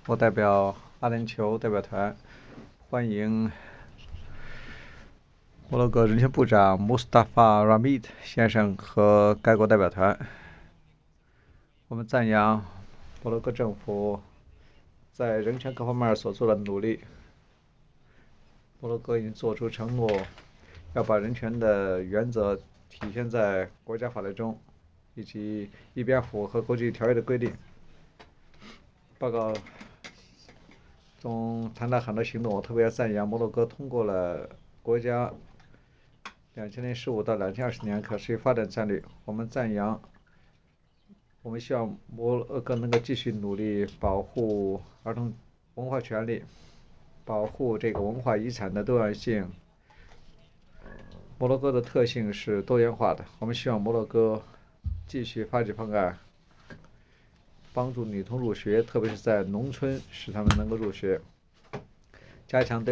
我代表阿联酋代表团欢迎摩洛哥人权部长 Mustafa Rahmid 先生和该国代表团。我们赞扬摩洛哥政府在人权各方面所做的努力。摩洛哥已经做出承诺，要把人权的原则体现在国家法律中，以及一边符合国际条约的规定。报告中谈到很多行动，我特别赞扬摩洛哥通过了国家2015到2020年可持续发展战略。我们希望摩洛哥能够继续努力保护儿童文化权利，保护这个文化遗产的多样性。摩洛哥的特性是多元化的，我们希望摩洛哥继续发展方案，帮助女童入学，特别是在农村，使她们能够入学，加强对